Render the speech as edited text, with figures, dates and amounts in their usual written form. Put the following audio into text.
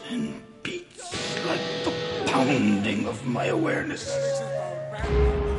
and beats like the pounding of my awareness.